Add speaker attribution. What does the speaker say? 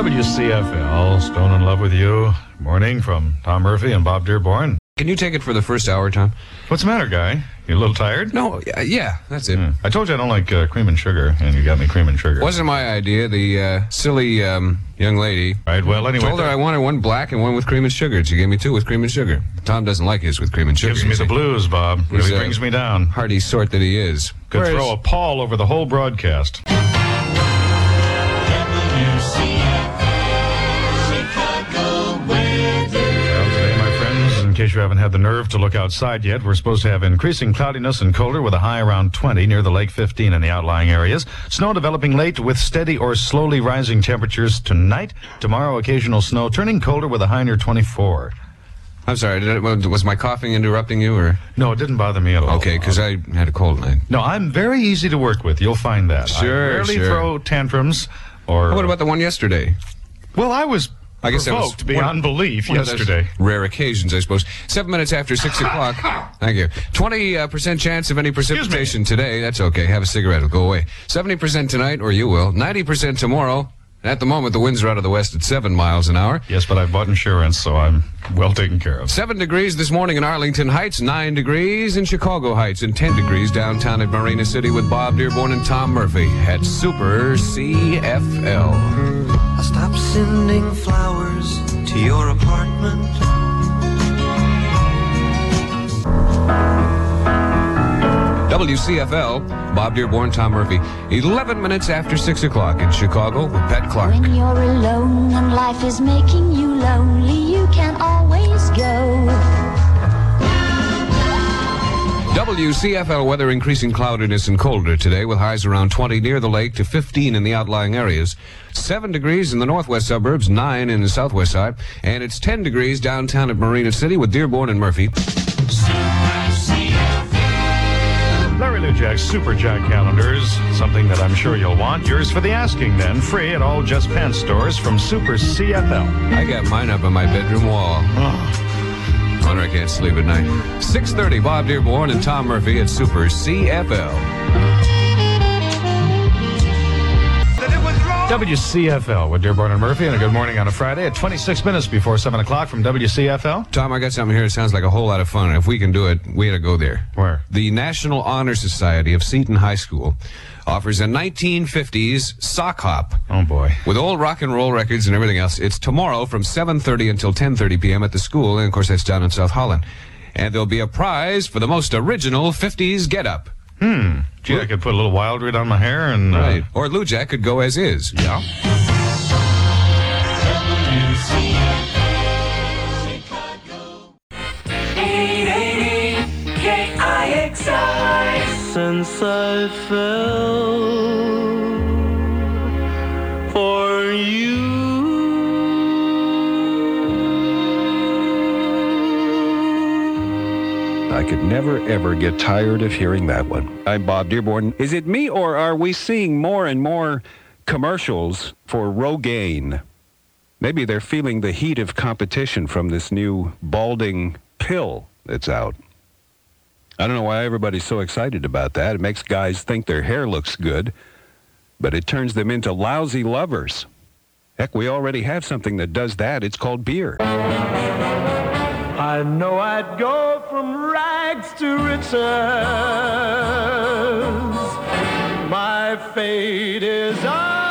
Speaker 1: WCFL, Stone in Love with You. Morning from Tom Murphy and Bob Dearborn.
Speaker 2: Can you take it for the first hour, Tom?
Speaker 1: What's the matter, guy? You a little tired?
Speaker 2: No, yeah, that's it.
Speaker 1: I told you I don't like cream and sugar, and you got me cream and sugar.
Speaker 2: Wasn't my idea. The silly young lady.
Speaker 1: Right, well, anyway.
Speaker 2: Told her I wanted one black and one with cream and sugar. She gave me two with cream and sugar. Tom doesn't like his with cream and sugar.
Speaker 1: Gives me the blues, Bob. Really
Speaker 2: He's,
Speaker 1: brings me down.
Speaker 2: Hardy sort that he is.
Speaker 1: Could throw a pall over the whole broadcast. In case you haven't had the nerve to look outside yet, we're supposed to have increasing cloudiness and colder with a high around 20 near the lake, 15 in the outlying areas. Snow developing late with steady or slowly rising temperatures tonight. Tomorrow, occasional snow turning colder with a high near 24.
Speaker 2: I'm sorry, was my coughing interrupting you, or?
Speaker 1: No, it didn't bother me at all.
Speaker 2: Okay, because I had a cold night.
Speaker 1: No, I'm very easy to work with. You'll find that.
Speaker 2: Sure,
Speaker 1: I rarely throw tantrums or...
Speaker 2: What about the one yesterday?
Speaker 1: Well, I was...
Speaker 2: I guess
Speaker 1: provoked
Speaker 2: that was
Speaker 1: beyond belief yesterday.
Speaker 2: Rare occasions, I suppose. 7 minutes after 6 o'clock. Thank you. 20% chance of any precipitation today. That's okay. Have a cigarette. It'll go away. 70% tonight, or you will. 90% tomorrow. At the moment, the winds are out of the west at 7 miles an hour.
Speaker 1: Yes, but I've bought insurance, so I'm well taken care of.
Speaker 2: 7 degrees this morning in Arlington Heights, 9 degrees in Chicago Heights, and 10 degrees downtown at Marina City with Bob Dearborn and Tom Murphy at Super CFL.
Speaker 3: I'll stop sending flowers to your apartment.
Speaker 2: WCFL, Bob Dearborn, Tom Murphy. 11 minutes after 6 o'clock in Chicago with Pat Clark.
Speaker 4: When you're alone and life is making you lonely, you can always go.
Speaker 2: WCFL weather, increasing cloudiness and colder today with highs around 20 near the lake to 15 in the outlying areas. 7 degrees in the northwest suburbs, 9 in the southwest side, and it's 10 degrees downtown at Marina City with Dearborn and Murphy.
Speaker 1: Larry Lujak's Super Jack calendars, something that I'm sure you'll want. Yours for the asking, then. Free at all Just Pants stores from Super CFL.
Speaker 2: I got mine up on my bedroom wall. Wonder I can't sleep at night. 6:30, Bob Dearborn and Tom Murphy at Super CFL.
Speaker 1: WCFL with Dearborn and Murphy, and a good morning on a Friday at 26 minutes before 7 o'clock from WCFL.
Speaker 2: Tom, I got something here that sounds like a whole lot of fun. If we can do it, we ought to go there.
Speaker 1: Where?
Speaker 2: The National Honor Society of Seton High School offers a 1950s sock hop.
Speaker 1: Oh, boy.
Speaker 2: With old rock and roll records and everything else. It's tomorrow from 7:30 until 10:30 p.m. at the school, and of course that's down in South Holland. And there'll be a prize for the most original 50s get-up.
Speaker 1: Gee, I could put a little wild red on my hair and...
Speaker 2: Right. Or Lujack could go as is.
Speaker 1: Yeah.
Speaker 3: KIXI. Since I fell for you.
Speaker 5: I could never, ever get tired of hearing that one. I'm Bob Dearborn. Is it me, or are we seeing more and more commercials for Rogaine? Maybe they're feeling the heat of competition from this new balding pill that's out. I don't know why everybody's so excited about that. It makes guys think their hair looks good, but it turns them into lousy lovers. Heck, we already have something that does that. It's called beer.
Speaker 3: I know I'd go from rags to riches. My fate is